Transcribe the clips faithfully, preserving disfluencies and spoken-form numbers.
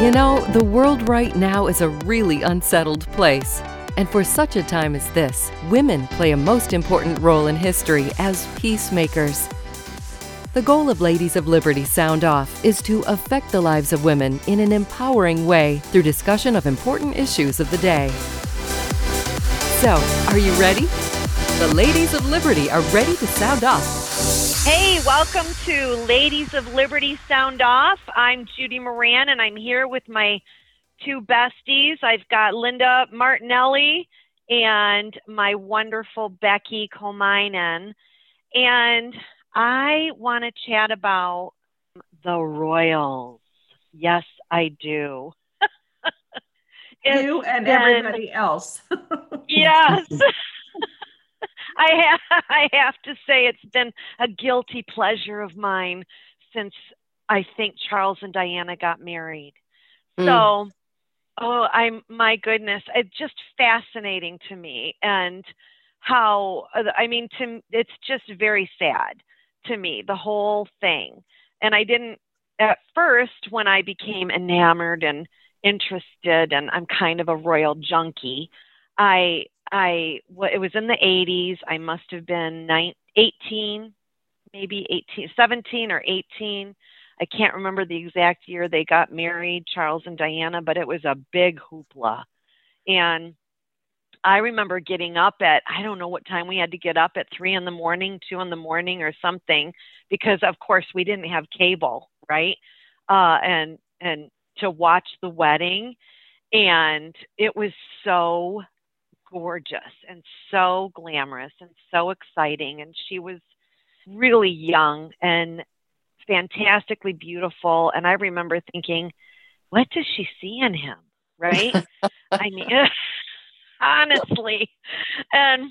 You know, the world right now is a really unsettled place. And for such a time as this, women play a most important role in history as peacemakers. The goal of Ladies of Liberty Sound Off is to affect the lives of women in an empowering way through discussion of important issues of the day. So, are you ready? The Ladies of Liberty are ready to sound off. Hey, welcome to Ladies of Liberty Sound Off. I'm Judy Moran, and I'm here with my two besties. I've got Linda Martinelli and my wonderful Becky Komainen. And I want to chat about the Royals. Yes, I do. You and been, everybody else. Yes. I have, I have to say it's been a guilty pleasure of mine since I think Charles and Diana got married. Mm. So, oh, I'm, my goodness, it's just fascinating to me. And how, I mean, to, it's just very sad to me, the whole thing. And I didn't, at first, when I became enamored and interested, and I'm kind of a royal junkie, I, I, it was in the eighties. I must have been eighteen, maybe eighteen, seventeen or eighteen. I can't remember the exact year they got married, Charles and Diana, but it was a big hoopla. And I remember getting up at, I don't know what time we had to get up at three in the morning, two in the morning or something, because of course we didn't have cable, right? Uh, and, and to watch the wedding. And it was so gorgeous and so glamorous and so exciting. And she was really young and fantastically beautiful. And I remember thinking, what does she see in him? Right? I mean, honestly. And,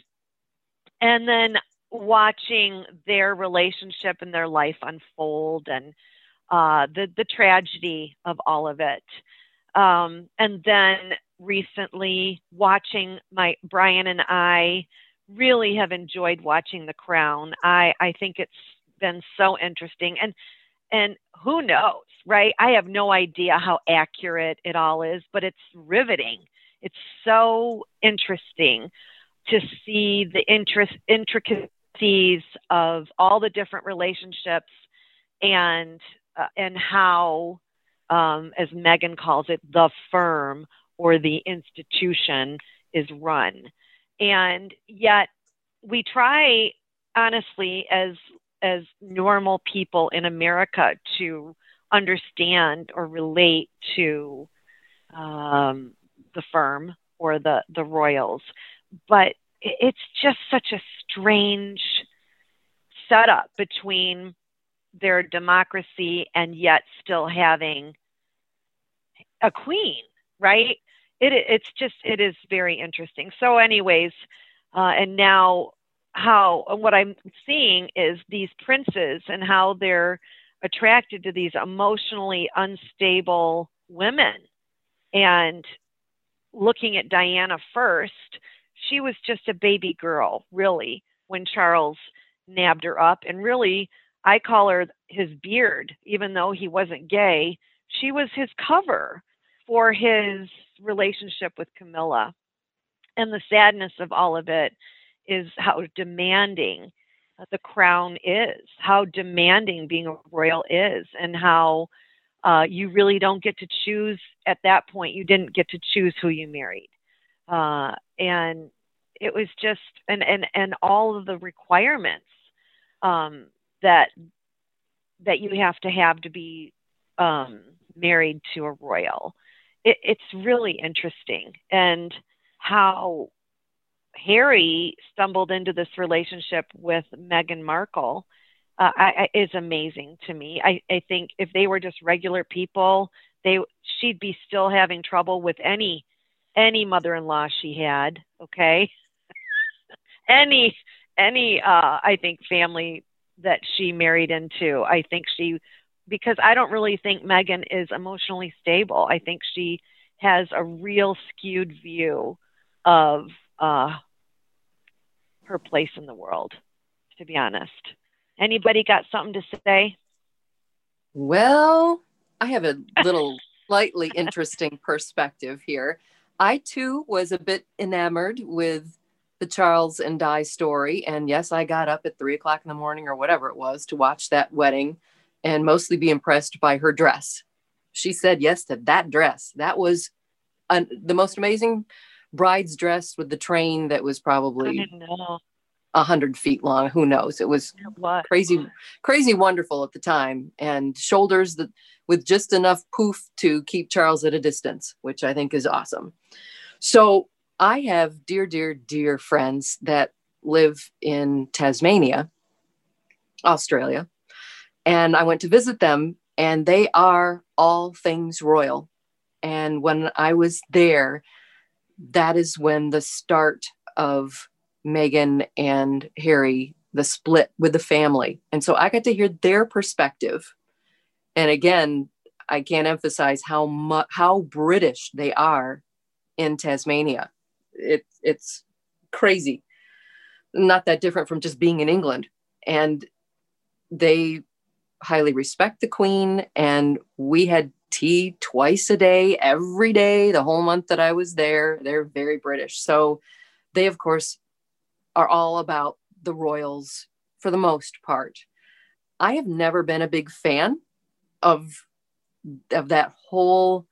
and then watching their relationship and their life unfold and uh, the, the tragedy of all of it. Um, and then recently watching my Brian and I really have enjoyed watching The Crown. I, I think it's been so interesting, and and who knows, right? I have no idea how accurate it all is, but it's riveting. It's so interesting to see the interest intricacies of all the different relationships and uh, and how um, as Meghan calls it, the firm or the institution is run. And yet we try, honestly, as as normal people in America to understand or relate to um, the firm or the, the royals. But it's just such a strange setup between their democracy and yet still having a queen, right? It, it's just, it is very interesting. So anyways, uh, and now how, what I'm seeing is these princes and how they're attracted to these emotionally unstable women. And looking at Diana first, she was just a baby girl, really, when Charles nabbed her up. And really, I call her his beard, even though he wasn't gay. She was his cover for his relationship with Camilla. And the sadness of all of it is how demanding the crown is, how demanding being a royal is, and how uh, you really don't get to choose at that point. You didn't get to choose who you married. Uh, and it was just, and, and, and all of the requirements um, that, that you have to have to be um, married to a royal. It, it's really interesting. And how Harry stumbled into this relationship with Meghan Markle uh, I, I, is amazing to me. I, I think if they were just regular people, they she'd be still having trouble with any any mother-in-law she had. Okay, any any uh, I think family that she married into. I think she, because I don't really think Meghan is emotionally stable. I think she has a real skewed view of uh, her place in the world, to be honest. Anybody got something to say? Well, I have a little slightly interesting perspective here. I too was a bit enamored with the Charles and Di story. And yes, I got up at three o'clock in the morning or whatever it was to watch that wedding and mostly be impressed by her dress. She said yes to that dress. That was an, the most amazing bride's dress with the train that was probably a hundred feet long. Who knows? It was What? crazy, crazy wonderful at the time, and shoulders that with just enough poof to keep Charles at a distance, which I think is awesome. So I have dear, dear, dear friends that live in Tasmania, Australia, and I went to visit them, and they are all things royal. And when I was there, that is when the start of Meghan and Harry, the split with the family. And so I got to hear their perspective. And again, I can't emphasize how much, how British they are in Tasmania. It, it's crazy. Not that different from just being in England. And they highly respect the Queen. And we had tea twice a day, every day, the whole month that I was there. They're very British. So they, of course, are all about the royals for the most part. I have never been a big fan of, of that whole,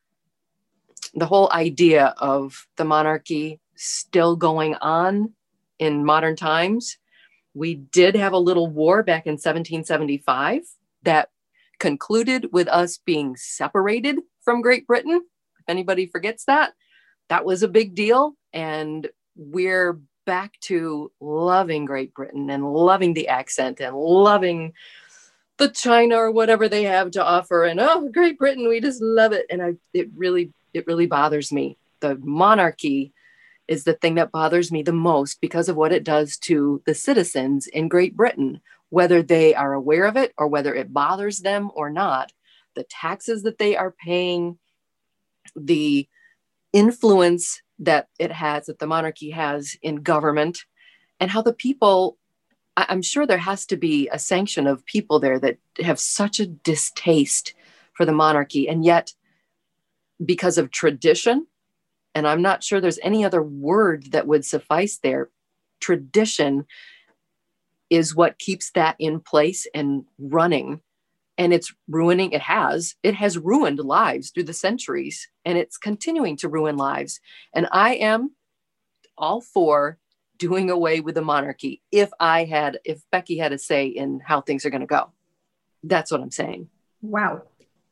the whole idea of the monarchy still going on in modern times. We did have a little war back in seventeen seventy-five that concluded with us being separated from Great Britain. If anybody forgets that, that was a big deal. And we're back to loving Great Britain and loving the accent and loving the China or whatever they have to offer. And oh, Great Britain, we just love it. And I, it really, it really bothers me. The monarchy is the thing that bothers me the most because of what it does to the citizens in Great Britain, whether they are aware of it or whether it bothers them or not. The taxes that they are paying, the influence that it has, that the monarchy has in government, and how the people, I'm sure there has to be a sanction of people there that have such a distaste for the monarchy. And yet, because of tradition, and I'm not sure there's any other word that would suffice there, tradition is what keeps that in place and running. And it's ruining, it has, it has ruined lives through the centuries, and it's continuing to ruin lives. And I am all for doing away with the monarchy if I had, if Becky had a say in how things are going to go. That's what I'm saying. Wow.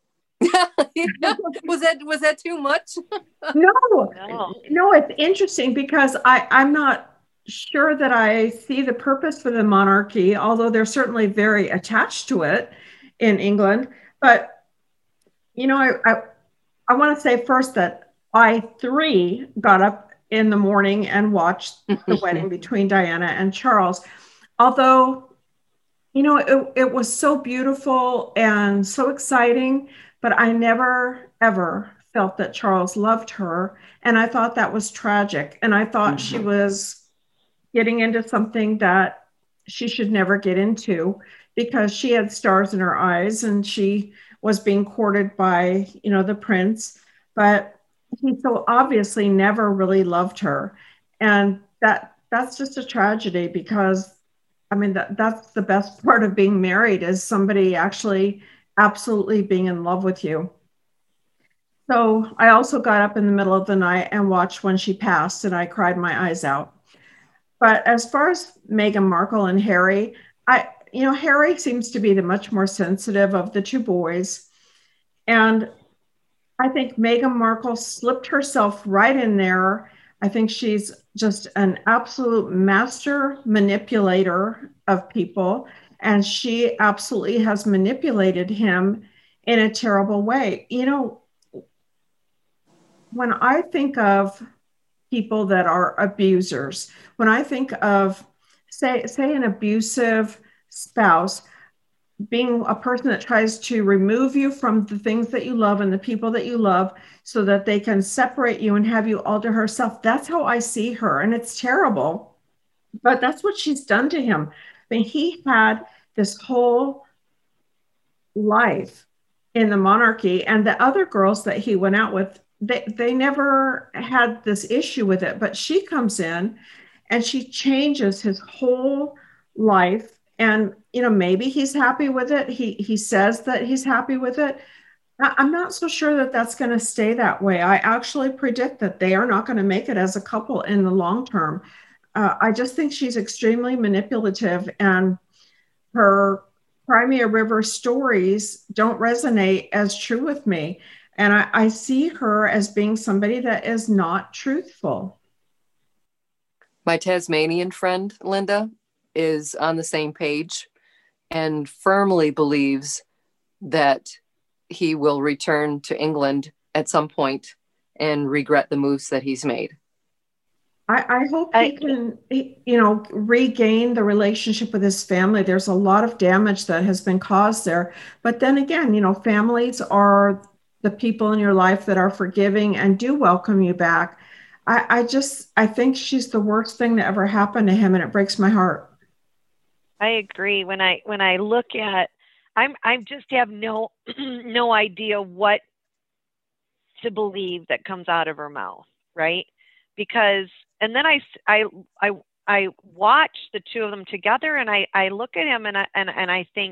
was that, was that too much? No, No. no, it's interesting because I, I'm not sure that I see the purpose for the monarchy, although they're certainly very attached to it in England. But, you know, I, I, I want to say first that I, three, got up in the morning and watched the wedding between Diana and Charles. Although, you know, it, it was so beautiful and so exciting, but I never, ever felt that Charles loved her. And I thought that was tragic. And I thought mm-hmm. she was getting into something that she should never get into, because she had stars in her eyes and she was being courted by, you know, the prince, but he so obviously never really loved her. And that that's just a tragedy, because I mean, that, that's the best part of being married, is somebody actually absolutely being in love with you. So I also got up in the middle of the night and watched when she passed, and I cried my eyes out. But as far as Meghan Markle and Harry, I, you know, Harry seems to be the much more sensitive of the two boys. And I think Meghan Markle slipped herself right in there. I think she's just an absolute master manipulator of people. And she absolutely has manipulated him in a terrible way. You know, when I think of people that are abusers, when I think of, say, say an abusive spouse, being a person that tries to remove you from the things that you love and the people that you love so that they can separate you and have you all to herself. That's how I see her. And it's terrible, but that's what she's done to him. I mean, he had this whole life in the monarchy. And the other girls that he went out with, they, they never had this issue with it. But she comes in and she changes his whole life. And, you know, maybe he's happy with it. He, he says that he's happy with it. I'm not so sure that that's going to stay that way. I actually predict that they are not going to make it as a couple in the long term. Uh, I just think she's extremely manipulative, and her Crimea River stories don't resonate as true with me. And I, I see her as being somebody that is not truthful. My Tasmanian friend, Linda, is on the same page and firmly believes that he will return to England at some point and regret the moves that he's made. I, I hope he can, you know, regain the relationship with his family. There's a lot of damage that has been caused there. But then again, you know, families are the people in your life that are forgiving and do welcome you back. I, I just, I think she's the worst thing that ever happened to him, and it breaks my heart. I agree. When I when I look at, I'm I just have no no idea what to believe that comes out of her mouth, right? Because, and then I I I I watch the two of them together, and I I look at him and I and and I think,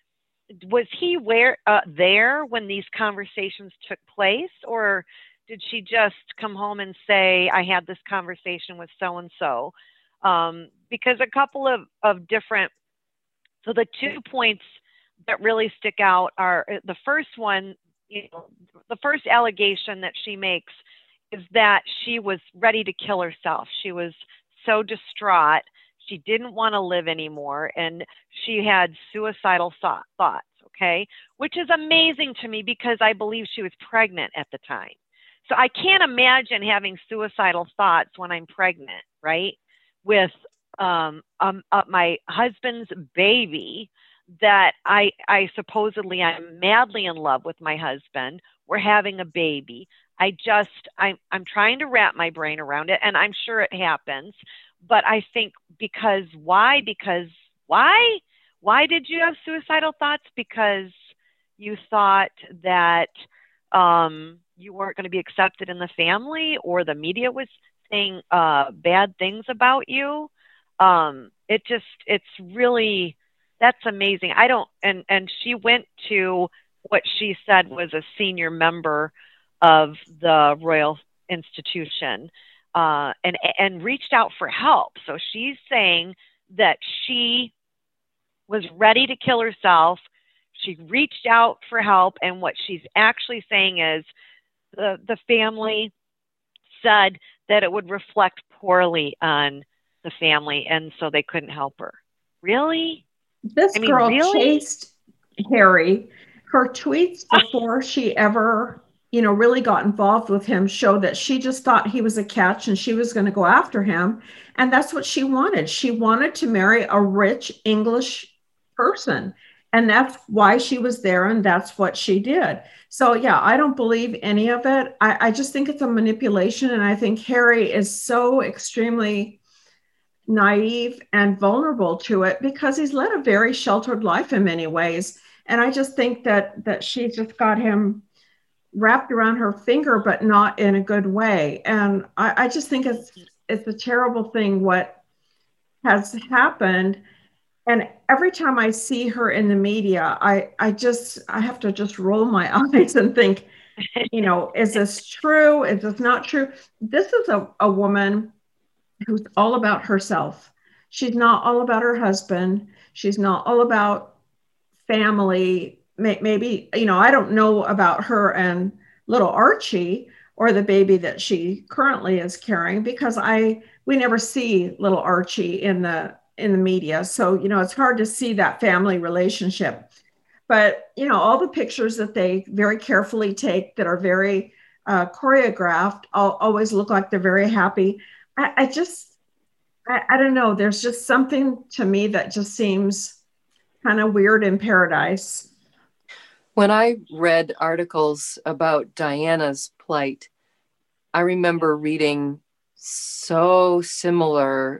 was he where uh, there when these conversations took place, or did she just come home and say, I had this conversation with so and so? Um, because a couple of, of different, so the two points that really stick out are, the first one, you know, the first allegation that she makes is that she was ready to kill herself. She was so distraught. She didn't want to live anymore, and she had suicidal thought, thoughts, okay? Which is amazing to me because I believe she was pregnant at the time. So I can't imagine having suicidal thoughts when I'm pregnant, right? With um, um, uh, my husband's baby that I, I supposedly I'm madly in love with my husband. We're having a baby. I just, I'm, I'm trying to wrap my brain around it, and I'm sure it happens. But I think because why? Because why? Why did you have suicidal thoughts? Because you thought that um, you weren't going to be accepted in the family, or the media was saying uh, bad things about you. Um, it just, it's really, that's amazing. I don't, and, and she went to what she said was a senior member of the Royal Institution, uh, and, and reached out for help. So she's saying that she was ready to kill herself. She reached out for help. And what she's actually saying is the, the family said that it would reflect poorly on the family, and so they couldn't help her. Really? This I mean, girl really? chased Harry. Her tweets before she ever, you know, really got involved with him show that she just thought he was a catch and she was going to go after him. And that's what she wanted. She wanted to marry a rich English person. And that's why she was there, and that's what she did. So, yeah, I don't believe any of it. I, I just think it's a manipulation. And I think Harry is so extremely naive and vulnerable to it because he's led a very sheltered life in many ways. And I just think that that she just got him wrapped around her finger, but not in a good way. And I, I just think it's it's a terrible thing what has happened. And every time I see her in the media, I, I just, I have to just roll my eyes and think, you know, is this true? Is this not true? This is a, a woman who's all about herself. She's not all about her husband. She's not all about family. Maybe, you know, I don't know about her and little Archie or the baby that she currently is carrying, because I, we never see little Archie in the in the media. So, you know, it's hard to see that family relationship. But, you know, all the pictures that they very carefully take that are very uh, choreographed all, always look like they're very happy. I, I just, I, I don't know. There's just something to me that just seems kind of weird in paradise. When I read articles about Diana's plight, I remember reading so similar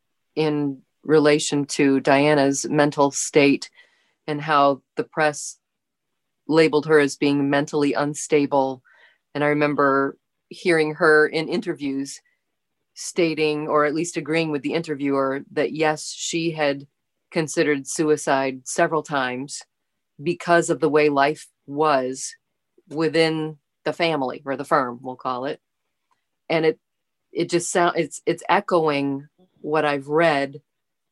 in relation to Diana's mental state and how the press labeled her as being mentally unstable. And I remember hearing her in interviews stating, or at least agreeing with the interviewer, that yes, she had considered suicide several times because of the way life was within the family, or the firm, we'll call it. And it it just sounds, it's it's echoing what I've read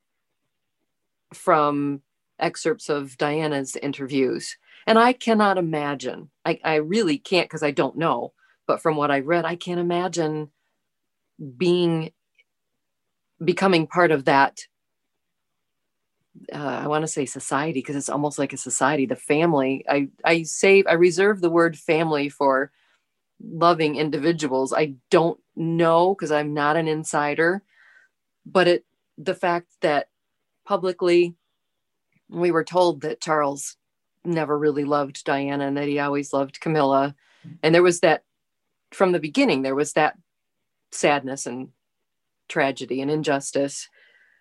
from excerpts of Diana's interviews. And I cannot imagine, I, I really can't, because I don't know, but from what I've read, I can't imagine being, becoming part of that, uh, I want to say society, because it's almost like a society, the family. I, I save, I reserve the word family for loving individuals. I don't know, because I'm not an insider, but it, the fact that publicly we were told that Charles never really loved Diana and that he always loved Camilla. And there was that, from the beginning, there was that sadness and tragedy and injustice.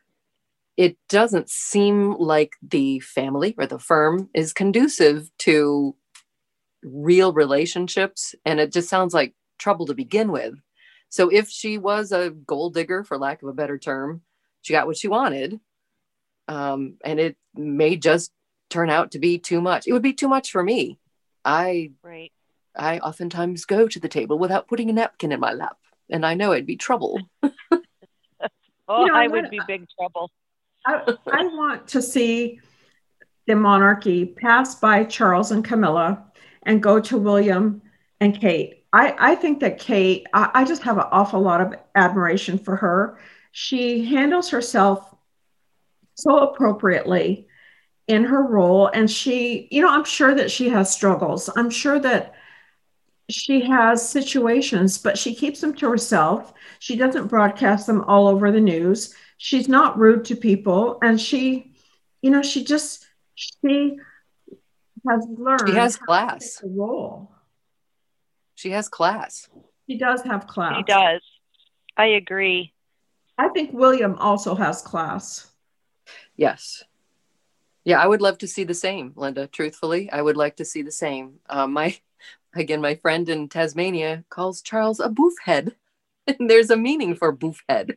It doesn't seem like the family or the firm is conducive to real relationships. And it just sounds like trouble to begin with. So if she was a gold digger, for lack of a better term, she got what she wanted. Um, and it may just turn out to be too much. It would be too much for me. I, right. I oftentimes go to the table without putting a napkin in my lap, and I know it'd be trouble. Oh, You know, I I would wanna- be big trouble. I, I want to see the monarchy pass by Charles and Camilla and go to William and Kate. I, I think that Kate, I, I just have an awful lot of admiration for her. She handles herself so appropriately in her role. And she, you know, I'm sure that she has struggles. I'm sure that she has situations, but she keeps them to herself. She doesn't broadcast them all over the news. She's not rude to people. And she, you know, she just, she has learned. She has how to class. take the role. She has class. She does have class. She does. I agree. I think William also has class. Yes. Yeah, I would love to see the same, Linda. Truthfully, I would like to see the same. Uh, my, again, my friend in Tasmania calls Charles a boof head. And there's a meaning for boof head.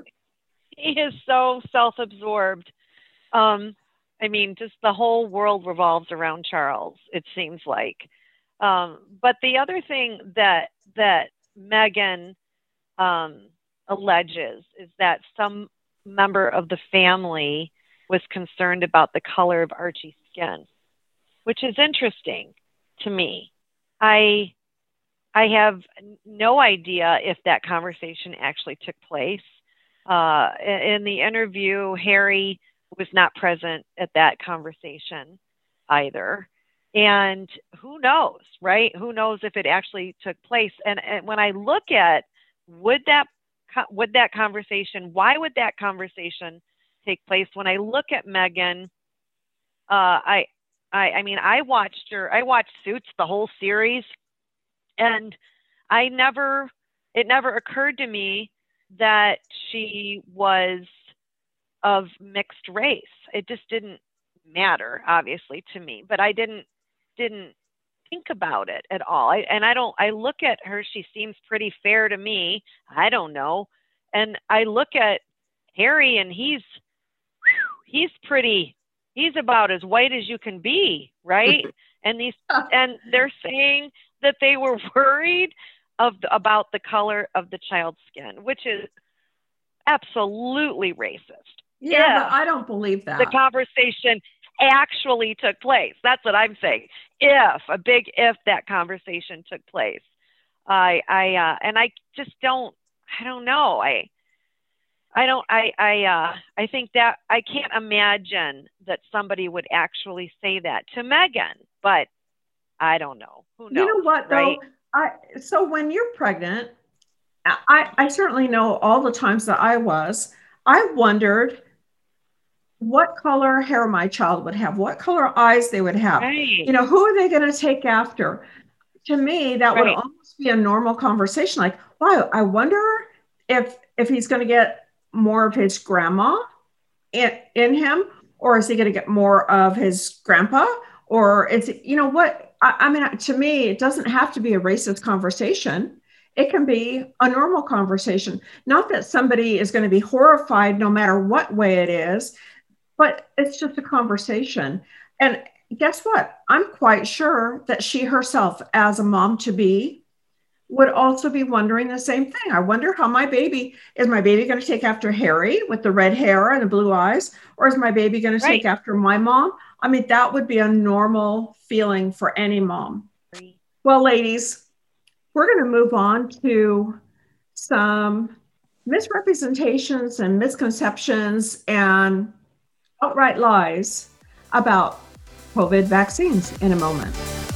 He is so self-absorbed. Um, I mean, just the whole world revolves around Charles, it seems like. Um, but the other thing that that Meghan um, alleges is that some member of the family was concerned about the color of Archie's skin, which is interesting to me. I I have no idea if that conversation actually took place. Uh, in the interview, Harry was not present at that conversation either. And who knows, right? Who knows if it actually took place? And, and when I look at would that would that conversation, why would that conversation take place? When I look at Meghan, uh, I, I, I mean, I watched her. I watched Suits, the whole series, and I never, it never occurred to me that she was of mixed race. It just didn't matter, obviously, to me. But I didn't didn't think about it at all. I, and I don't. I look at her. She seems pretty fair to me. I don't know. And I look at Harry, and he's he's pretty. He's about as white as you can be, right? and these and they're saying that they were worried of the, about the color of the child's skin, which is absolutely racist. Yeah, If but I don't believe that. the conversation actually took place. That's what I'm saying. If a big if that conversation took place, I I uh, and I just don't. I don't know. I I don't. I I uh, I think that I can't imagine that somebody would actually say that to Meghan. But I don't know. Who knows? You know what, though? Right? I, so when you're pregnant, I, I certainly know all the times that I was, I wondered what color hair my child would have, what color eyes they would have. Right. You know, who are they going to take after? To me, that would Right. almost be a normal conversation. Like, wow, I wonder if if he's going to get more of his grandma in, in him, or is he going to get more of his grandpa? Or it's, you know, what, I, I mean, to me, it doesn't have to be a racist conversation. It can be a normal conversation. Not that somebody is going to be horrified no matter what way it is, but it's just a conversation. And guess what? I'm quite sure that she herself, as a mom to be, would also be wondering the same thing. I wonder how my baby, is my baby going to take after Harry with the red hair and the blue eyes? Or is my baby going to Right. take after my mom? I mean, that would be a normal feeling for any mom. Well, ladies, we're going to move on to some misrepresentations and misconceptions and outright lies about COVID vaccines in a moment.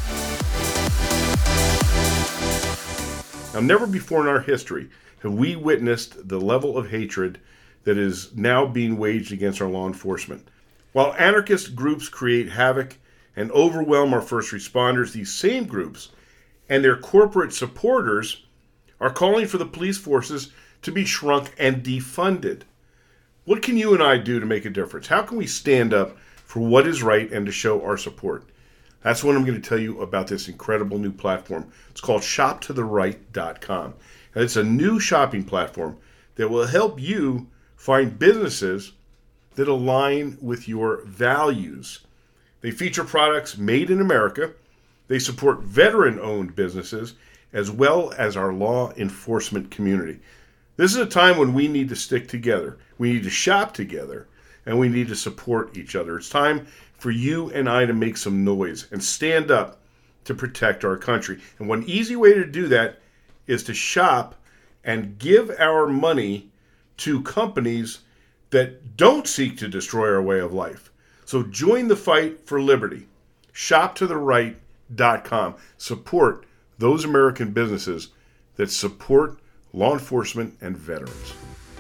Now, never before in our history have we witnessed the level of hatred that is now being waged against our law enforcement. While anarchist groups create havoc and overwhelm our first responders, these same groups and their corporate supporters are calling for the police forces to be shrunk and defunded. What can you and I do to make a difference? How can we stand up for what is right and to show our support? That's what I'm going to tell you about this incredible new platform. It's called shop to the right dot com. And it's a new shopping platform that will help you find businesses that align with your values. They feature products made in America. They support veteran-owned businesses as well as our law enforcement community. This is a time when we need to stick together. We need to shop together, and we need to support each other. It's time for you and I to make some noise and stand up to protect our country. And one easy way to do that is to shop and give our money to companies that don't seek to destroy our way of life. So join the fight for liberty. shop to the right dot com. Support those American businesses that support law enforcement and veterans.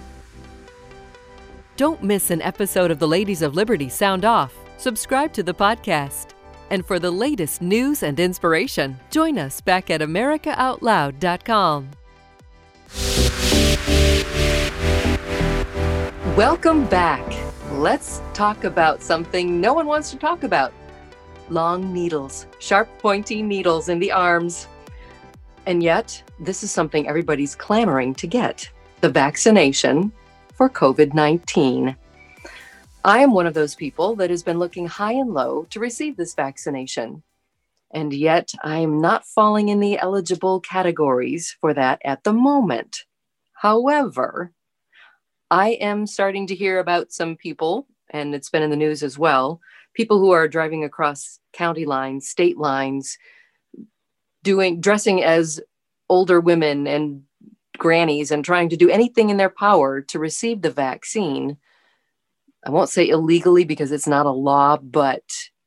Don't miss an episode of the Ladies of Liberty Sound Off. Subscribe to the podcast. And for the latest news and inspiration, join us back at america out loud dot com. Welcome back. Let's talk about something no one wants to talk about. Long needles, sharp, pointy needles in the arms. And yet, this is something everybody's clamoring to get, the vaccination for COVID nineteen. I am one of those people that has been looking high and low to receive this vaccination. And yet, I'm not falling in the eligible categories for that at the moment. However, I am starting to hear about some people, and it's been in the news as well, people who are driving across county lines, state lines, doing dressing as older women and grannies and trying to do anything in their power to receive the vaccine. I won't say illegally because it's not a law, but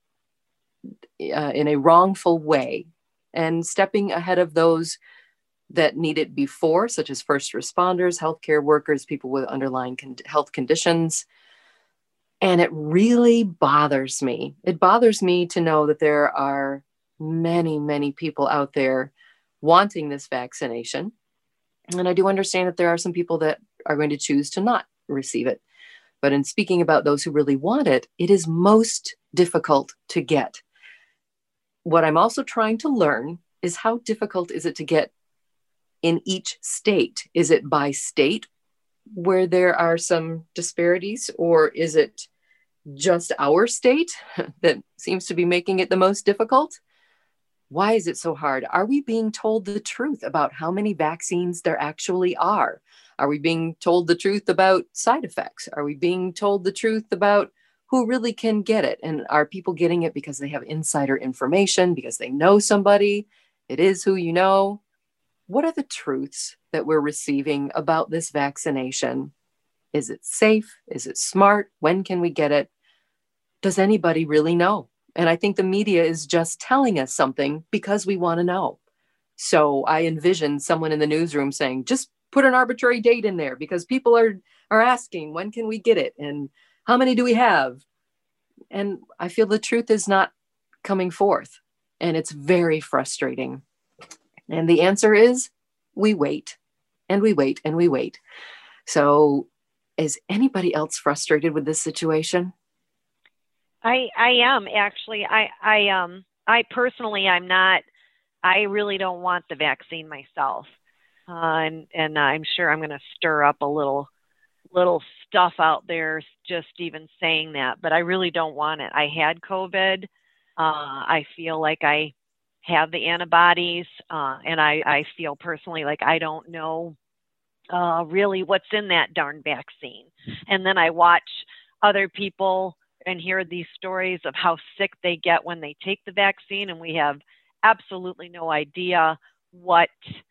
uh, in a wrongful way, and stepping ahead of those that need it before, such as first responders, healthcare workers, people with underlying con- health conditions. And it really bothers me. It bothers me to know that there are many, many people out there wanting this vaccination. And I do understand that there are some people that are going to choose to not receive it. But in speaking about those who really want it, it is most difficult to get. What I'm also trying to learn is how difficult is it to get in each state? Is it by state where there are some disparities, or is it just our state that seems to be making it the most difficult? Why is it so hard? Are we being told the truth about how many vaccines there actually are? Are we being told the truth about side effects? Are we being told the truth about who really can get it? And are people getting it because they have insider information, because they know somebody? It is who you know. What are the truths that we're receiving about this vaccination? Is it safe? Is it smart? When can we get it? Does anybody really know? And I think the media is just telling us something because we want to know. So I envision someone in the newsroom saying, just put an arbitrary date in there because people are, are asking, when can we get it? And how many do we have? And I feel the truth is not coming forth. And it's very frustrating. And the answer is we wait and we wait and we wait. So is anybody else frustrated with this situation? I I am actually. I I um I personally, I'm not, I really don't want the vaccine myself. Uh, and, and I'm sure I'm going to stir up a little, little stuff out there just even saying that, but I really don't want it. I had COVID. Uh, I feel like I have the antibodies, uh, and I, I feel personally like I don't know uh, really what's in that darn vaccine. And then I watch other people and hear these stories of how sick they get when they take the vaccine, and we have absolutely no idea what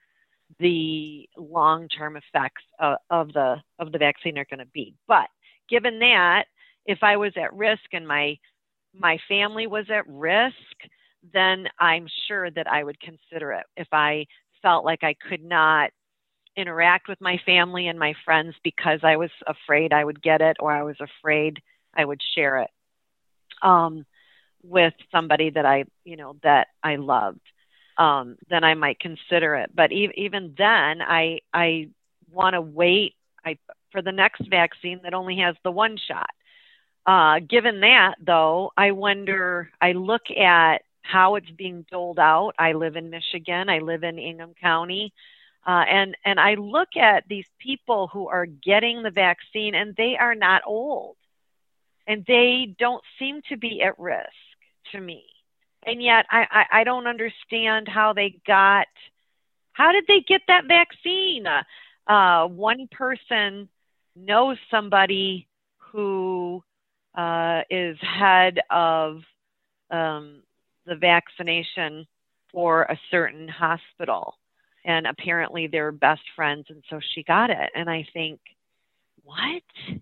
the long-term effects of, of the of the vaccine are going to be. But given that, if I was at risk and my my family was at risk, then I'm sure that I would consider it. If I felt like I could not interact with my family and my friends because I was afraid I would get it, or I was afraid I would share it um, with somebody that I, you know, that I loved, um, then I might consider it. But e- even then, I I want to wait I, for the next vaccine that only has the one shot. Uh, given that, though, I wonder, I look at how it's being doled out. I live in Michigan. I live in Ingham County. Uh, and, and I look at these people who are getting the vaccine, and they are not old. And they don't seem to be at risk to me. And yet I, I, I don't understand how they got, how did they get that vaccine? Uh, uh, one person knows somebody who uh, is head of um, the vaccination for a certain hospital. And apparently they're best friends. And so she got it. And I think, what?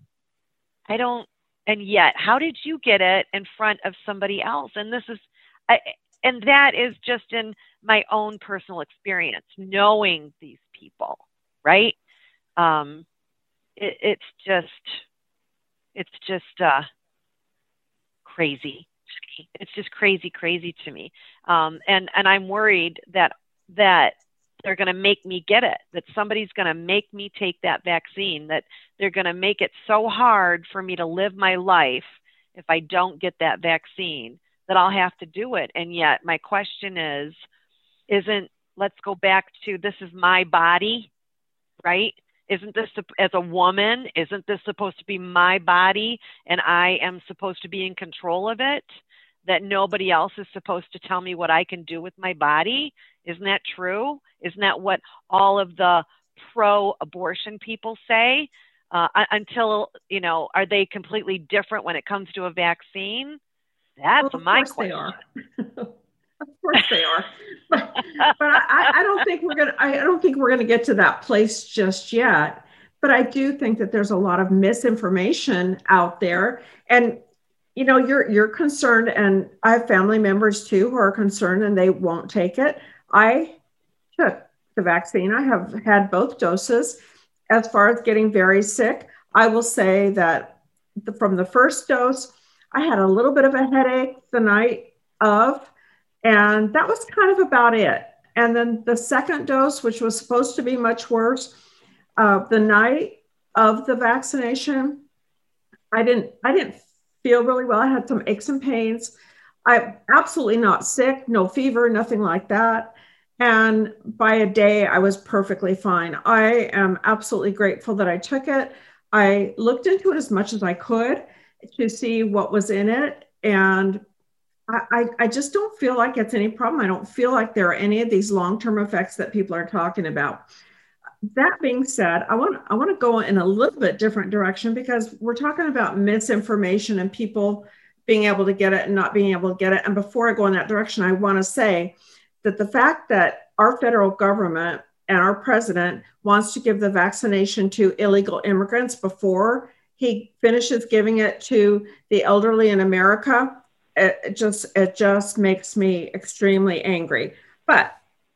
I don't, and yet, how did you get it in front of somebody else? And this is, I, and that is just in my own personal experience, knowing these people, right? Um, it, it's just, it's just uh, crazy. It's just crazy, crazy to me. Um, and, and I'm worried that, that they're going to make me get it, that somebody's going to make me take that vaccine, that they're going to make it so hard for me to live my life if I don't get that vaccine, that I'll have to do it. And yet my question is, isn't, let's go back to, this is my body, right? Isn't this, as a woman, isn't this supposed to be my body, and I am supposed to be in control of it? That nobody else is supposed to tell me what I can do with my body? Isn't that true? Isn't that what all of the pro-abortion people say? Uh, until, you know, are they completely different when it comes to a vaccine? That's well, my They question. are. Of course they are. But, but I, I don't think we're gonna. I don't think we're gonna get to that place just yet. But I do think that there's a lot of misinformation out there, and you know, you're you're concerned, and I have family members too who are concerned, and they won't take it. I took the vaccine. I have had both doses. As far as getting very sick, I will say that the, from the first dose, I had a little bit of a headache the night of, and that was kind of about it. And then the second dose, which was supposed to be much worse, uh, the night of the vaccination, I didn't I didn't feel really well. I had some aches and pains. I'm absolutely not sick, no fever, nothing like that. And by a day, I was perfectly fine. I am absolutely grateful that I took it. I looked into it as much as I could to see what was in it. And I, I, I just don't feel like it's any problem. I don't feel like there are any of these long-term effects that people are talking about. That being said, I want, I want to go in a little bit different direction, because we're talking about misinformation and people being able to get it and not being able to get it. And before I go in that direction, I want to say that the fact that our federal government and our president wants to give the vaccination to illegal immigrants before he finishes giving it to the elderly in America, it just, it just makes me extremely angry. But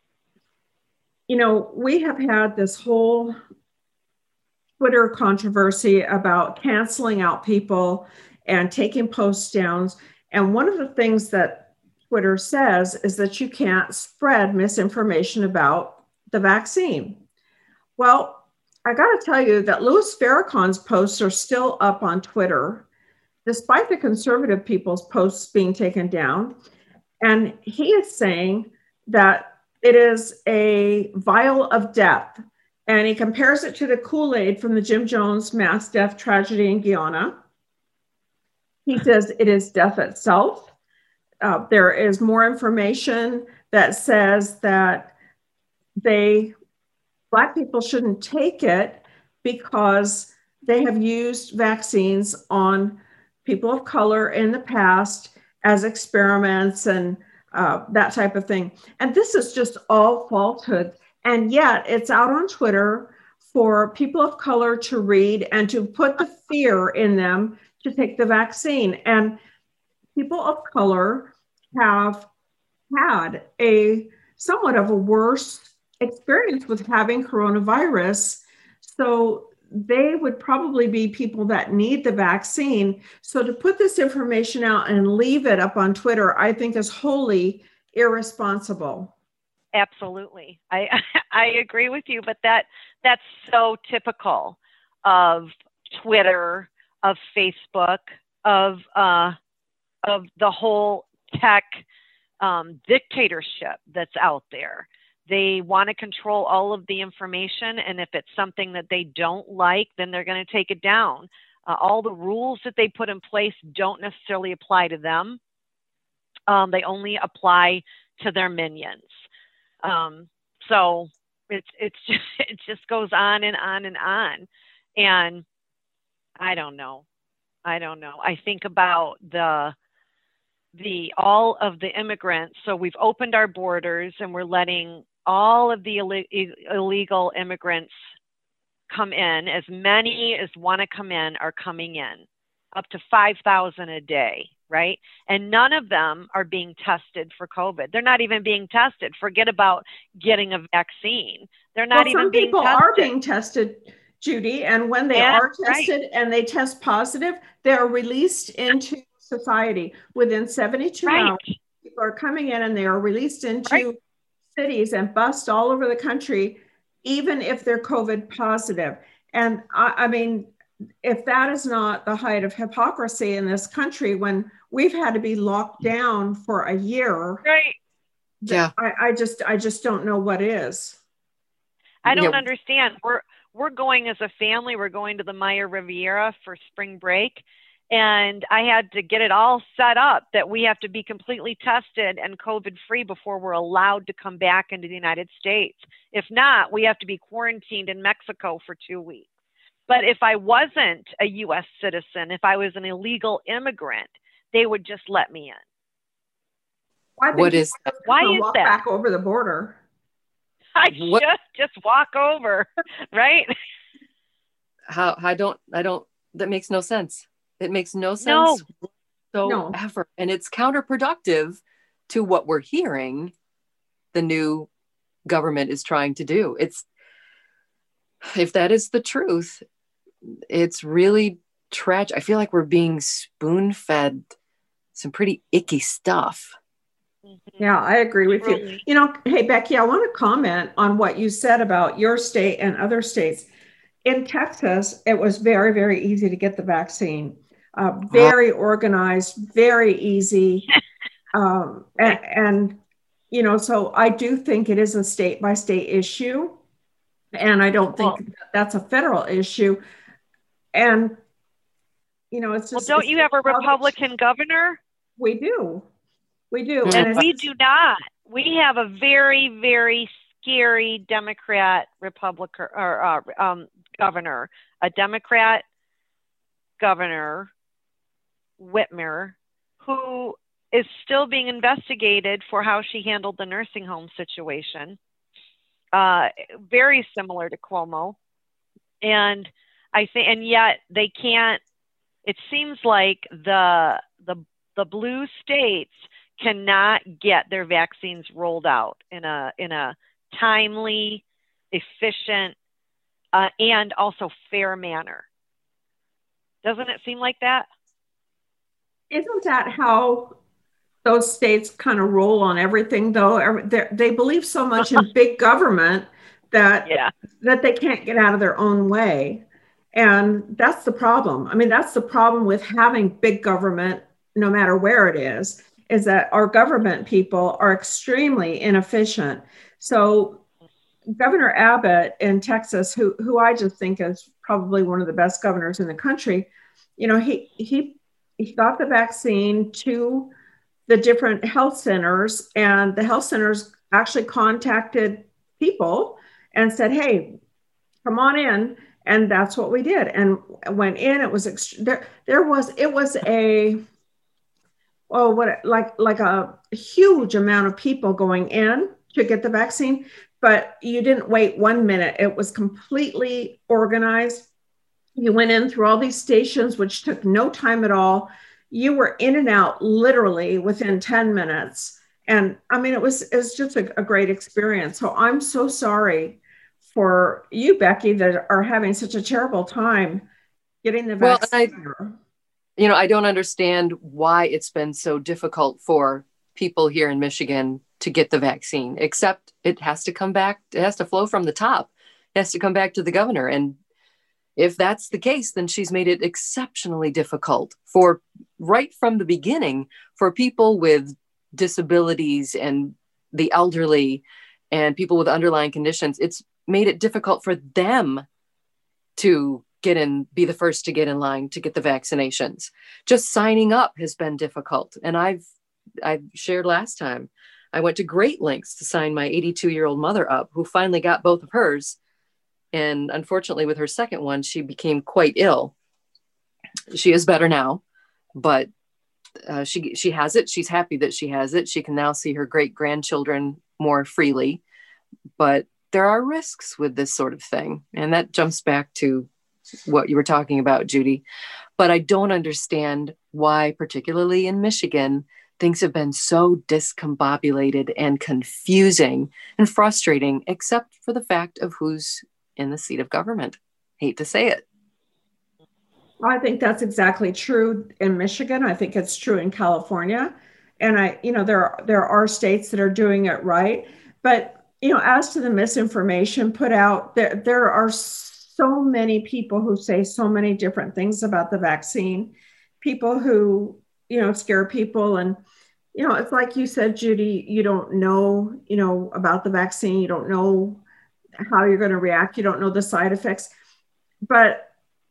you know, we have had this whole Twitter controversy about canceling out people and taking posts down. And one of the things that Twitter says is that you can't spread misinformation about the vaccine. Well, I got to tell you that Louis Farrakhan's posts are still up on Twitter, despite the conservative people's posts being taken down. And he is saying that it is a vial of death. And he compares it to the Kool-Aid from the Jim Jones mass death tragedy in Guyana. He says it is death itself. Uh, there is more information that says that they, Black people shouldn't take it because they have used vaccines on people of color in the past as experiments and uh, that type of thing. And this is just all falsehood. And yet it's out on Twitter for people of color to read and to put the fear in them to take the vaccine. And people of color have had a somewhat of a worse experience with having coronavirus. So they would probably be people that need the vaccine. So to put this information out and leave it up on Twitter, I think is wholly irresponsible. Absolutely. I I agree with you, but that that's so typical of Twitter, of Facebook, of uh, of the whole tech um, dictatorship that's out there. They want to control all of the information, and if it's something that they don't like, then they're going to take it down. Uh, all the rules that they put in place don't necessarily apply to them. Um, they only apply to their minions. Um, so it's it's just, it just goes on and on and on. And I don't know. I don't know. I think about the the all of the immigrants. So we've opened our borders and we're letting all of the Ill- illegal immigrants come in. As many as want to come in are coming in, up to five thousand a day, right? And none of them are being tested for COVID. They're not even being tested. Forget about getting a vaccine. They're not well, even being tested. Some people are being tested, Judy, and when they yeah, are tested right. and they test positive, they're released into society within seventy-two right. hours. People are coming in and they are released into right. cities and bussed all over the country, even if they're COVID positive. And I, I mean, if that is not the height of hypocrisy in this country, when we've had to be locked down for a year, right? Yeah, I, I just, I just don't know what is. I don't yeah. understand. We're we're going as a family. We're going to the Maya Riviera for spring break. And I had to get it all set up that we have to be completely tested and COVID free before we're allowed to come back into the United States. If not, we have to be quarantined in Mexico for two weeks. But if I wasn't a U S citizen, if I was an illegal immigrant, they would just let me in. Why What is that? Why is walk that? Back over the border. I What- should just walk over, right? How I don't I don't that makes no sense. It makes no sense No. whatsoever. No. And it's counterproductive to what we're hearing the new government is trying to do. It's if that is the truth, it's really tragic. I feel like we're being spoon-fed some pretty icky stuff. Yeah, I agree with you. Truly. You know, hey, Becky, I want to comment on what you said about your state and other states. In Texas, it was very, very easy to get the vaccine. Uh, very organized, very easy. Um, and, and, you know, so I do think it is a state by state issue. And I don't think Well- that's a federal issue. And, you know, it's Well, just. don't it's you have a how they- Republican governor? We do. We do. And And it's we just- do not. We have a very, very scary Democrat Republican or uh, um, governor, a Democrat governor, Whitmer, who is still being investigated for how she handled the nursing home situation. Uh, very similar to Cuomo. And I think, and yet they can't, it seems like the, the, the blue states cannot get their vaccines rolled out in a, in a timely, efficient, uh, and also fair manner. Doesn't it seem like that? Isn't that how those states kind of roll on everything, though? Every- they're- They believe so much in big government that Yeah. that they can't get out of their own way. And that's the problem. I mean, that's the problem with having big government, no matter where it is, is that our government people are extremely inefficient. So Governor Abbott in Texas, who, who I just think is probably one of the best governors in the country, you know, he, he, he got the vaccine to the different health centers, and the health centers actually contacted people and said, hey, come on in. And that's what we did. And went in, it was, ext- there, there was, it was a, oh, what, like, like a huge amount of people going in to get the vaccine, but you didn't wait one minute. It was completely organized. You went in through all these stations, which took no time at all. You were in and out literally within ten minutes. And I mean, it was, it was just a, a great experience. So I'm so sorry for you, Becky, that are having such a terrible time getting the vaccine. Well, I, you know, I don't understand why it's been so difficult for people here in Michigan to get the vaccine, except it has to come back. It has to flow from the top. It has to come back to the governor. And if that's the case, then she's made it exceptionally difficult for right from the beginning for people with disabilities and the elderly and people with underlying conditions. It's made it difficult for them to get in, be the first to get in line to get the vaccinations. Just signing up has been difficult. And I've, I've shared last time, I went to great lengths to sign my eighty-two year old mother up, who finally got both of hers. And unfortunately, with her second one, she became quite ill. She is better now, but uh, she she has it. She's happy that she has it. She can now see her great grandchildren more freely. But there are risks with this sort of thing. And that jumps back to what you were talking about, Judy. But I don't understand why, particularly in Michigan, things have been so discombobulated and confusing and frustrating, except for the fact of who's in the seat of government. Hate to say it. I think that's exactly true in Michigan. I think it's true in California. And I, you know, there are, there are states that are doing it right. But, you know, as to the misinformation put out, there, there are so many people who say so many different things about the vaccine, people who, you know, scare people. And, you know, it's like you said, Judy, you don't know, you know, about the vaccine. You don't know how you're going to react. You don't know the side effects. But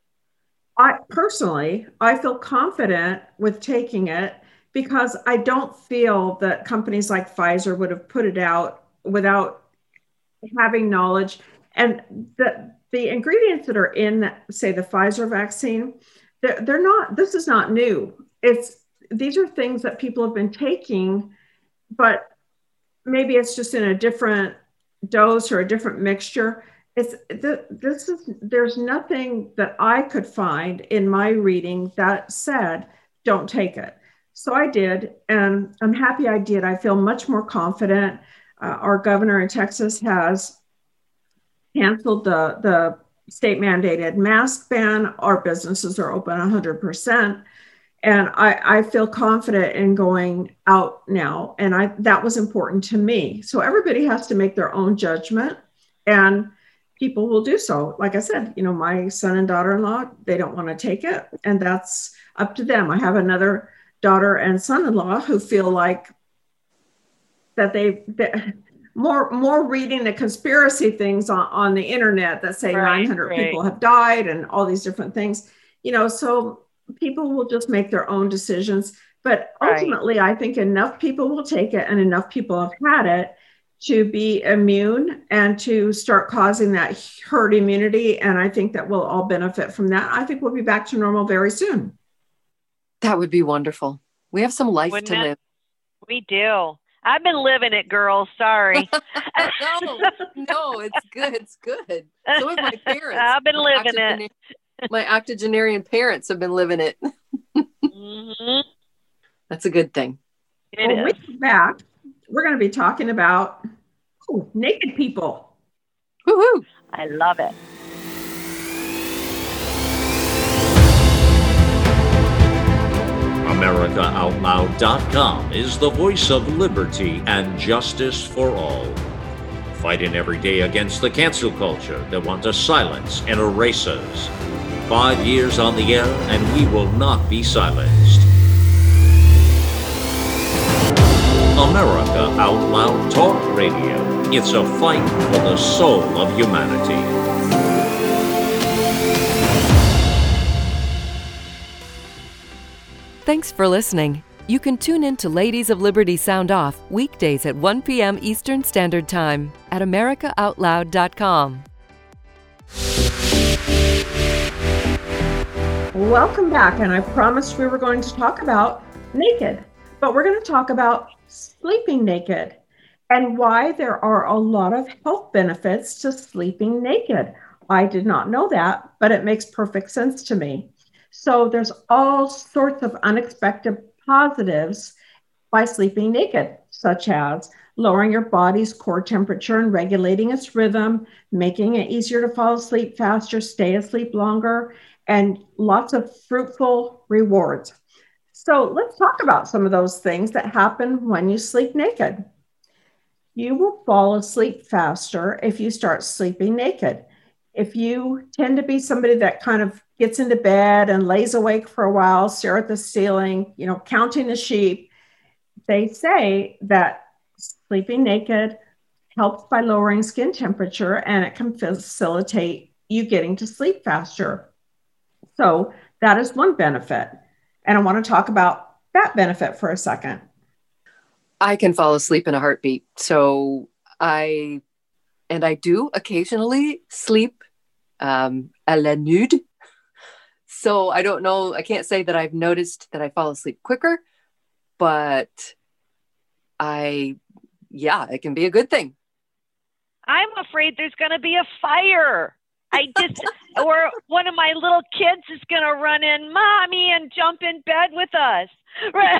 I personally, I feel confident with taking it because I don't feel that companies like Pfizer would have put it out without having knowledge. And the, the ingredients that are in, say, the Pfizer vaccine, they're, they're not, this is not new. It's, these are things that people have been taking, but maybe it's just in a different dose or a different mixture. It's this is there's nothing that I could find in my reading that said don't take it. So I did, and I'm happy I did. I feel much more confident. Uh, our governor in Texas has canceled the the state mandated mask ban. Our businesses are open one hundred percent. And I, I feel confident in going out now. And I that was important to me. So everybody has to make their own judgment, and people will do so. Like I said, you know, my son and daughter-in-law, they don't want to take it, and that's up to them. I have another daughter and son-in-law who feel like that they, they more more reading the conspiracy things on, on the internet that say right, nine hundred right. people have died and all these different things, you know, so people will just make their own decisions. But ultimately, right. I think enough people will take it and enough people have had it to be immune and to start causing that herd immunity. And I think that we'll all benefit from that. I think we'll be back to normal very soon. That would be wonderful. We have some life Wouldn't to it? live. We do. I've been living it, girls. Sorry. no, no, it's good. It's good. So have my parents. I've been my living it. My octogenarian parents have been living it. mm-hmm. That's a good thing. It well, is. When we come back, we're going to be talking about ooh, naked people. Woohoo! I love it. America Out Loud dot com is the voice of liberty and justice for all. Fighting every day against the cancel culture that want to silence and erase us. Five years on the air, and we will not be silenced. America Out Loud Talk Radio. It's a fight for the soul of humanity. Thanks for listening. You can tune in to Ladies of Liberty Sound Off weekdays at one p.m. Eastern Standard Time at america out loud dot com. Welcome back, and I promised we were going to talk about naked, but we're going to talk about sleeping naked and why there are a lot of health benefits to sleeping naked. I did not know that, but it makes perfect sense to me. So there's all sorts of unexpected positives by sleeping naked, such as lowering your body's core temperature and regulating its rhythm, making it easier to fall asleep faster, stay asleep longer, and lots of fruitful rewards. So let's talk about some of those things that happen when you sleep naked. You will fall asleep faster if you start sleeping naked. If you tend to be somebody that kind of gets into bed and lays awake for a while, stare at the ceiling, you know, counting the sheep, they say that sleeping naked helps by lowering skin temperature, and it can facilitate you getting to sleep faster. So that is one benefit. And I want to talk about that benefit for a second. I can fall asleep in a heartbeat. So I, and I do occasionally sleep um, à la nude. So I don't know, I can't say that I've noticed that I fall asleep quicker, but I, yeah, it can be a good thing. I'm afraid there's going to be a fire. I just, or one of my little kids is going to run in, Mommy, and jump in bed with us. Right.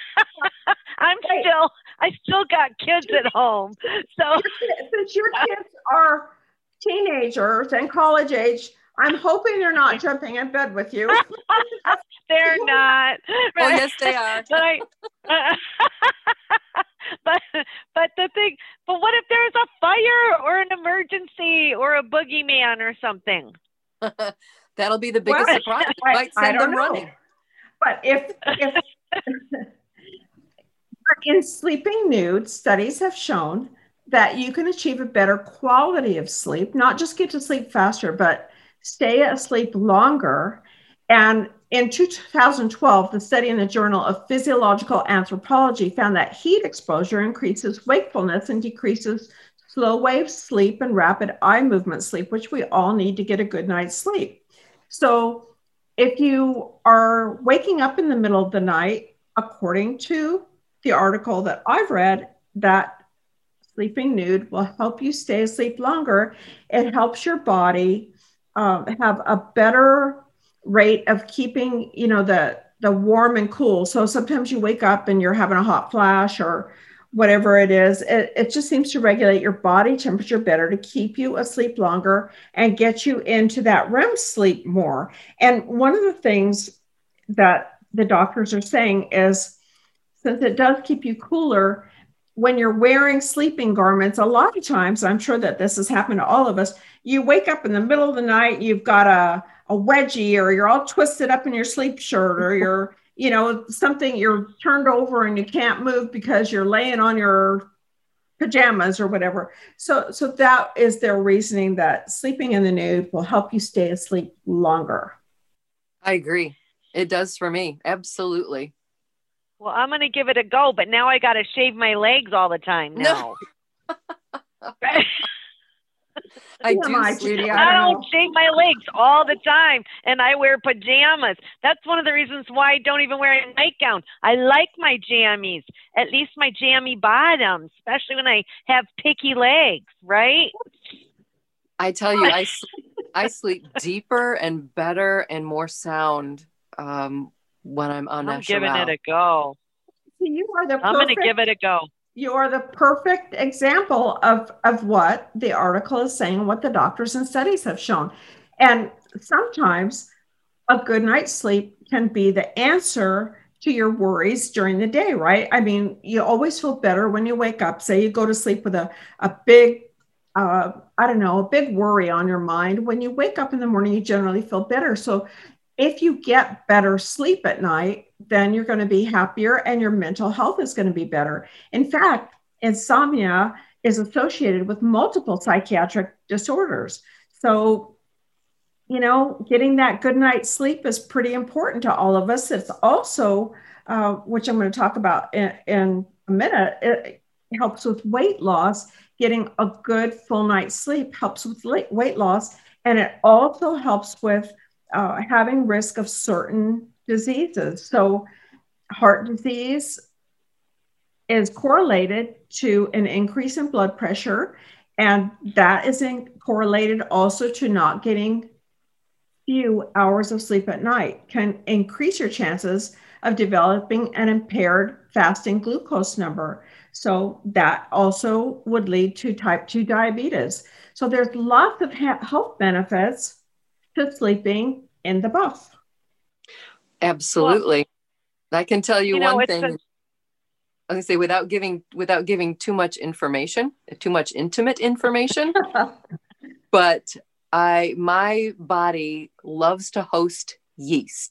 I'm still, I still got kids at home. So since your kids are teenagers and college age, I'm hoping they're not jumping in bed with you. They're not. Oh, yes, they are. But I, uh, but but the thing, but what if there's a fire or an emergency or a boogeyman or something? That'll be the biggest Well, surprise. I, Might I send don't them know. running. But if, if in sleeping nude, studies have shown that you can achieve a better quality of sleep, not just get to sleep faster, but stay asleep longer. And in two thousand twelve, the study in the Journal of Physiological Anthropology found that heat exposure increases wakefulness and decreases slow wave sleep and rapid eye movement sleep, which we all need to get a good night's sleep. So if you are waking up in the middle of the night, according to the article that I've read, that sleeping nude will help you stay asleep longer. It helps your body um, have a better rate of keeping, you know, the, the warm and cool. So sometimes you wake up and you're having a hot flash or whatever it is. It, it just seems to regulate your body temperature better to keep you asleep longer and get you into that R E M sleep more. And one of the things that the doctors are saying is, since it does keep you cooler, when you're wearing sleeping garments, a lot of times, I'm sure that this has happened to all of us, you wake up in the middle of the night, you've got a, a wedgie, or you're all twisted up in your sleep shirt, or you're, you know, something, you're turned over and you can't move because you're laying on your pajamas or whatever. So, so that is their reasoning that sleeping in the nude will help you stay asleep longer. I agree. It does for me. Absolutely. Well, I'm going to give it a go, but now I got to shave my legs all the time now. No. I do my sleep. Judy, I I don't don't know. shave my legs all the time, and I wear pajamas. That's one of the reasons why I don't even wear a nightgown. I like my jammies, at least my jammy bottoms, especially when I have picky legs, right? I tell you, I sleep, I sleep deeper and better and more sound um, when I'm on I'm natural. giving it a go. You are the I'm going to perfect- give it a go. You are the perfect example of, of what the article is saying, what the doctors and studies have shown. And sometimes a good night's sleep can be the answer to your worries during the day, right? I mean, you always feel better when you wake up. Say you go to sleep with a, a big, uh, I don't know, a big worry on your mind. When you wake up in the morning, you generally feel better. So if you get better sleep at night, then you're going to be happier and your mental health is going to be better. In fact, insomnia is associated with multiple psychiatric disorders. So, you know, getting that good night's sleep is pretty important to all of us. It's also, uh, which I'm going to talk about in, in a minute, it helps with weight loss. Getting a good full night's sleep helps with weight loss. And it also helps with uh, having risk of certain diseases. So heart disease is correlated to an increase in blood pressure. And that is in, correlated also to not getting few hours of sleep at night can increase your chances of developing an impaired fasting glucose number. So that also would lead to type two diabetes. So there's lots of ha- health benefits to sleeping in the buff. Absolutely. Well, I can tell you, you know, one thing. A- I was gonna say, without giving without giving too much information, too much intimate information, but I my body loves to host yeast.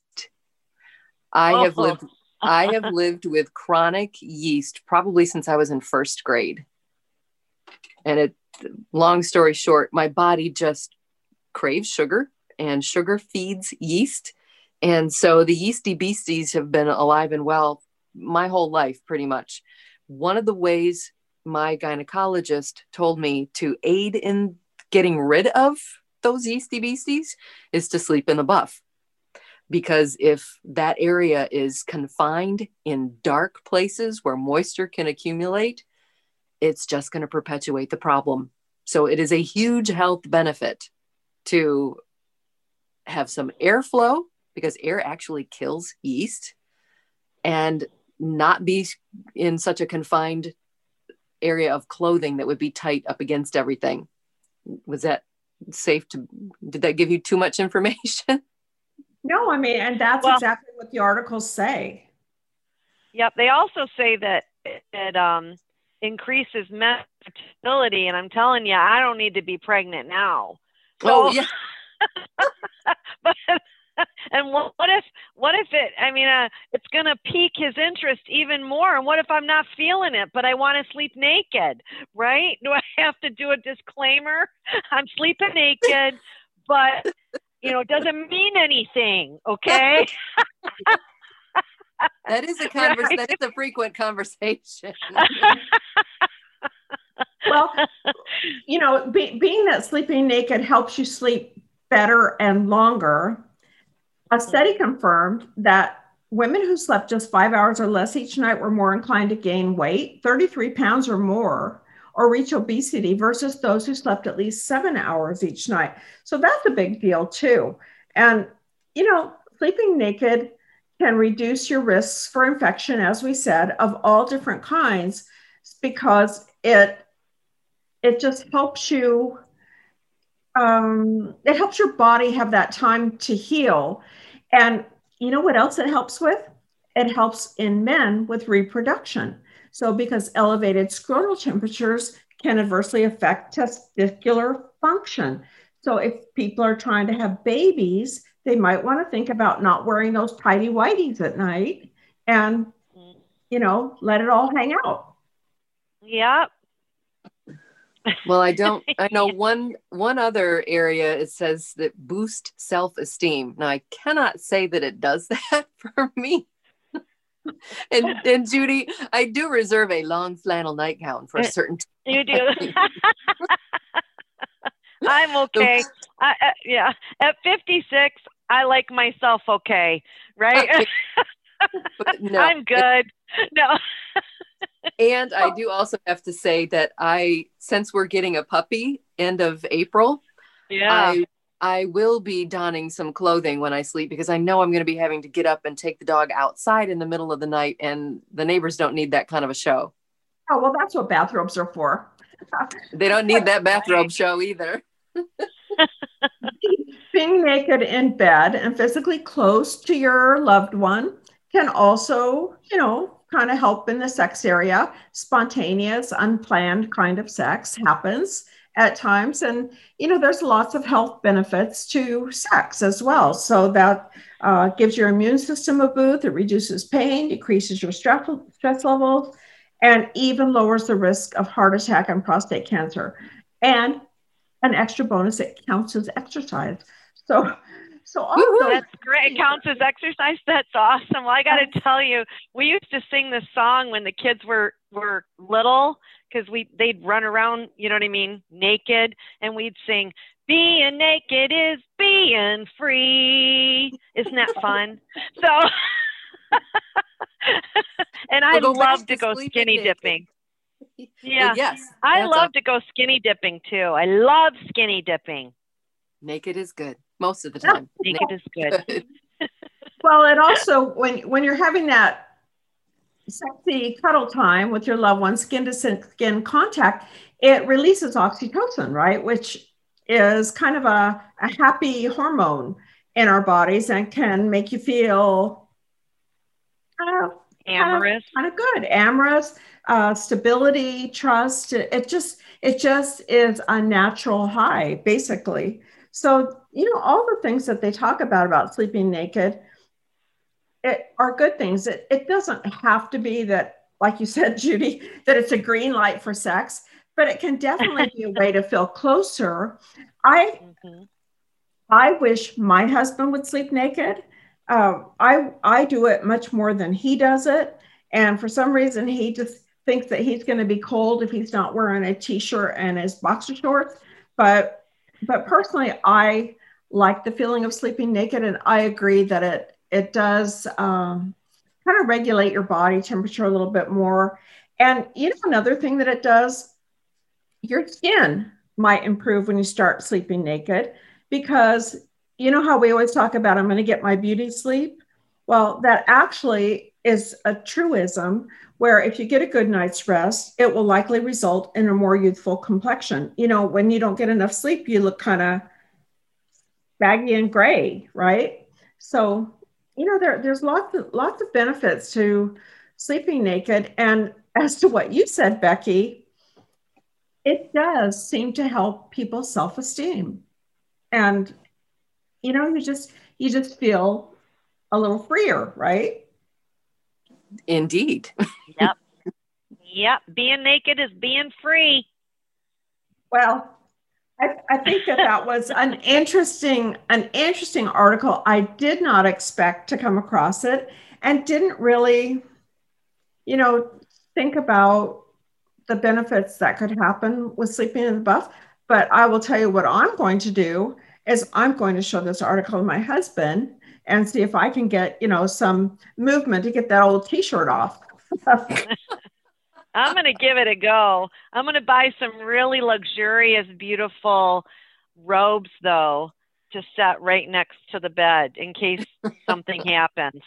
I oh. have lived I have lived with chronic yeast probably since I was in first grade. And it long story short, my body just craves sugar, and sugar feeds yeast. And so the yeasty beasties have been alive and well my whole life, pretty much. One of the ways my gynecologist told me to aid in getting rid of those yeasty beasties is to sleep in the buff. Because if that area is confined in dark places where moisture can accumulate, it's just going to perpetuate the problem. So it is a huge health benefit to have some airflow, because air actually kills yeast, and not be in such a confined area of clothing that would be tight up against everything. Was that safe to, did that give you too much information? No, I mean, and that's well, exactly what the articles say. Yep. They also say that it um, increases fertility, and I'm telling you, I don't need to be pregnant now. So, oh, yeah. but, and what, what if, what if it, I mean, uh, it's going to pique his interest even more. And what if I'm not feeling it, but I want to sleep naked, right? Do I have to do a disclaimer? I'm sleeping naked, but you know, it doesn't mean anything. Okay. That is a convers- right? That is a frequent conversation. Well, you know, be, being that sleeping naked helps you sleep better and longer, a study confirmed that women who slept just five hours or less each night were more inclined to gain weight, thirty-three pounds or more, or reach obesity versus those who slept at least seven hours each night. So that's a big deal too. And, you know, sleeping naked can reduce your risks for infection, as we said, of all different kinds, because it, it just helps you, um, it helps your body have that time to heal. And you know what else it helps with? It helps in men with reproduction. So because elevated scrotal temperatures can adversely affect testicular function. So if people are trying to have babies, they might want to think about not wearing those tighty whities at night and, you know, let it all hang out. Yep. Well, I don't, I know one, one other area, it says that boost self-esteem. Now I cannot say that it does that for me. And, and Judy, I do reserve a long flannel nightgown for a certain time. You do. I'm okay. I, uh, yeah. At fifty-six, I like myself okay, right? But no, I'm good. No. And I do also have to say that I, since we're getting a puppy end of April, yeah, I I will be donning some clothing when I sleep, because I know I'm going to be having to get up and take the dog outside in the middle of the night, and the neighbors don't need that kind of a show. Oh, well, that's what bathrobes are for. They don't need that bathrobe show either. Being naked in bed and physically close to your loved one can also, you know, kind of help in the sex area. Spontaneous, unplanned kind of sex happens at times. And, you know, there's lots of health benefits to sex as well. So that uh, gives your immune system a boost. It reduces pain, decreases your stress, stress levels, and even lowers the risk of heart attack and prostate cancer. And an extra bonus, it counts as exercise. So, so all of those, that's great. It counts as exercise. That's awesome. Well, I got to tell you, we used to sing this song when the kids were were little, because we they'd run around, you know what I mean, naked, and we'd sing, "Being naked is being free." Isn't that fun? So, and I we'll love to to go skinny naked. dipping. Yeah, well, yes, I love awesome. to go skinny dipping too. I love skinny dipping. Naked is good most of the time. Naked is good. good. Well, and also when when you're having that sexy cuddle time with your loved one, skin to skin contact, it releases oxytocin, right? Which is kind of a, a happy hormone in our bodies and can make you feel kind of amorous, kind of, kind of good, amorous, uh, stability, trust. It, it just it just is a natural high, basically. So, you know, all the things that they talk about about sleeping naked, it are good things. It, it doesn't have to be that, like you said, Judy, that it's a green light for sex, but it can definitely be a way to feel closer. I, mm-hmm. I wish my husband would sleep naked. Uh, I, I do it much more than he does it. And for some reason, he just thinks that he's going to be cold if he's not wearing a t-shirt and his boxer shorts. But But personally, I like the feeling of sleeping naked, and I agree that it it does um, kind of regulate your body temperature a little bit more. And you know, another thing that it does, your skin might improve when you start sleeping naked, because you know how we always talk about, I'm going to get my beauty sleep. Well, that actually is a truism, where if you get a good night's rest, it will likely result in a more youthful complexion. You know, when you don't get enough sleep, you look kind of baggy and gray, right? So, you know, there, there's lots of, lots of benefits to sleeping naked. And as to what you said, Becky, it does seem to help people's self-esteem. And, you know, you just, you just feel a little freer, right? Indeed. Yep. Yep. Being naked is being free. Well, I, I think that that was an interesting, an interesting article. I did not expect to come across it, and didn't really, you know, think about the benefits that could happen with sleeping in the buff. But I will tell you what I'm going to do is I'm going to show this article to my husband and see if I can get, you know, some movement to get that old t-shirt off. I'm going to give it a go. I'm going to buy some really luxurious, beautiful robes, though, to set right next to the bed in case something happens.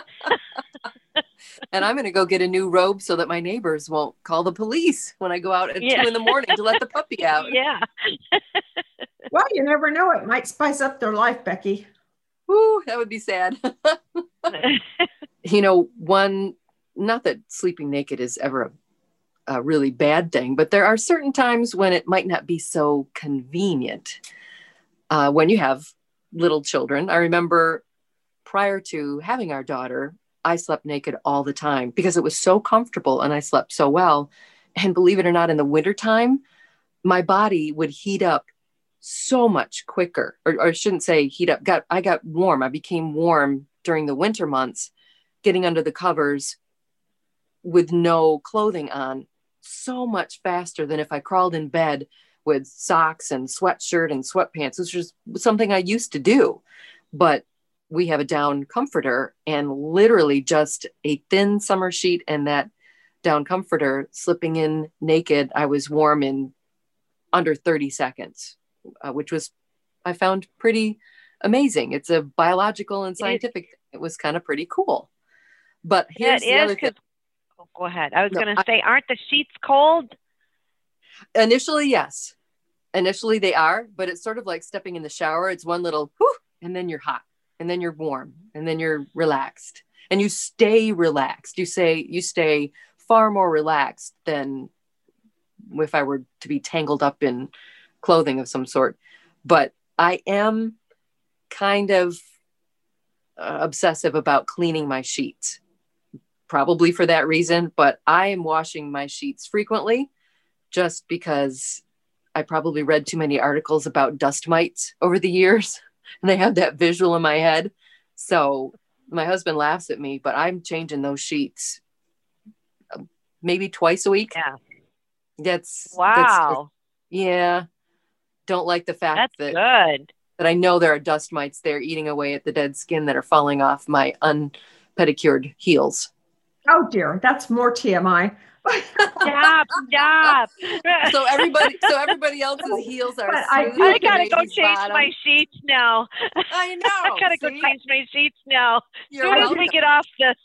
And I'm going to go get a new robe so that my neighbors won't call the police when I go out at yeah. two in the morning to let the puppy out. Yeah. Well, you never know. It might spice up their life, Becky. Ooh, that would be sad. You know, one, not that sleeping naked is ever a, a really bad thing, but there are certain times when it might not be so convenient. Uh, when you have little children, I remember prior to having our daughter, I slept naked all the time because it was so comfortable and I slept so well. And believe it or not, in the wintertime, my body would heat up so much quicker, or, or I shouldn't say heat up. Got I got warm. I became warm during the winter months, getting under the covers with no clothing on, so much faster than if I crawled in bed with socks and sweatshirt and sweatpants, which was something I used to do. But we have a down comforter, and literally just a thin summer sheet and that down comforter, slipping in naked, I was warm in under thirty seconds. Uh, which was, I found pretty amazing. It's a biological and scientific thing. It was kind of pretty cool. But here's yeah, the other thing. Oh, go ahead. I was No, going to say, aren't the sheets cold? Initially, yes. Initially they are, but it's sort of like stepping in the shower. It's one little whoo, and then you're hot, and then you're warm, and then you're relaxed, and you stay relaxed. You say you stay far more relaxed than if I were to be tangled up in clothing of some sort. But I am kind of uh, obsessive about cleaning my sheets, probably for that reason, but I am washing my sheets frequently just because I probably read too many articles about dust mites over the years and I have that visual in my head. So my husband laughs at me, but I'm changing those sheets maybe twice a week. Yeah. That's wow. That's, yeah. Don't like the fact That's that good. that I know there are dust mites there eating away at the dead skin that are falling off my unpedicured heels. Oh dear, that's more T M I. Stop, stop. So everybody, so everybody else's heels are. I, smooth I at the gotta go baby's change bottom. my sheets now. I know. I gotta go see? change my sheets now. You're As soon as welcome. we get off this,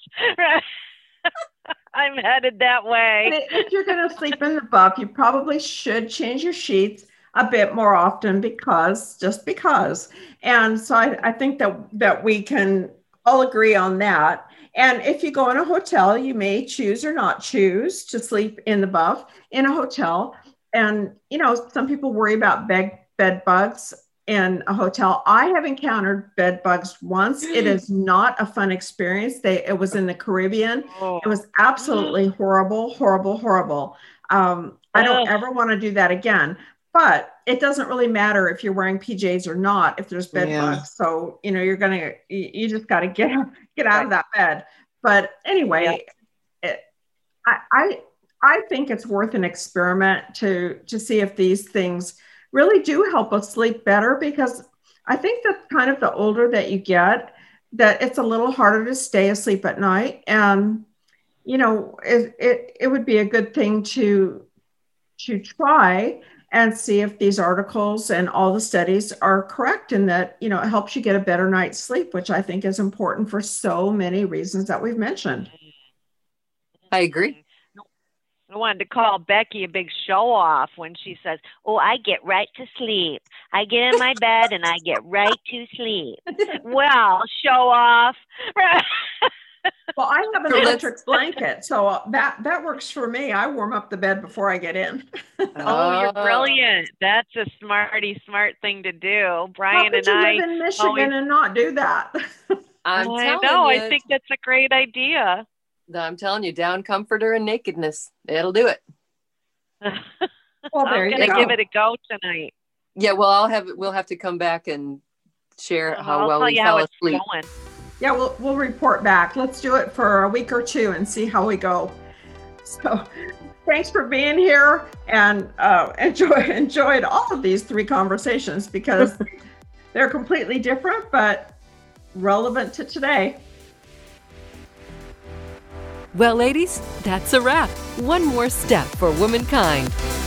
I'm headed that way. If you're going to sleep in the buff, you probably should change your sheets a bit more often because, just because. And so I, I think that, that we can all agree on that. And if you go in a hotel, you may choose or not choose to sleep in the buff in a hotel. And, you know, some people worry about bed, bed bugs in a hotel. I have encountered bed bugs once. It is not a fun experience. They, it was in the Caribbean. Oh. It was absolutely horrible, horrible, horrible. Um, I don't Oh. ever want to do that again. But it doesn't really matter if you're wearing P Js or not, if there's bed Yeah. bugs. So, you know, you're going to, you, you just got to get, get out of that bed. But anyway, it, I, I, I think it's worth an experiment to, to see if these things really do help us sleep better, because I think that kind of the older that you get, that it's a little harder to stay asleep at night. And, you know, it, it, it would be a good thing to, to try and see if these articles and all the studies are correct, and that, you know, it helps you get a better night's sleep, which I think is important for so many reasons that we've mentioned. I agree. I wanted to call Becky a big show off when she says, "Oh, I get right to sleep. I get in my bed and I get right to sleep." Well, show off. Well, I have an So let's- electric blanket, so that, that works for me. I warm up the bed before I get in. Oh, you're Oh. brilliant. That's a smarty smart thing to do. How Brian could and you I live in Michigan always- and not do that? I'm I telling know. you, I think that's a great idea. I'm telling you, down comforter and nakedness, it'll do it. Well, there I'm you gonna go. give it a go tonight. Yeah, well, I'll have we'll have to come back and share how I'll well tell we you how fell it's asleep. going. Yeah, we'll, we'll report back. Let's do it for a week or two and see how we go. So thanks for being here, and uh, enjoy enjoyed all of these three conversations because they're completely different, but relevant to today. Well, ladies, that's a wrap. One more step for womankind.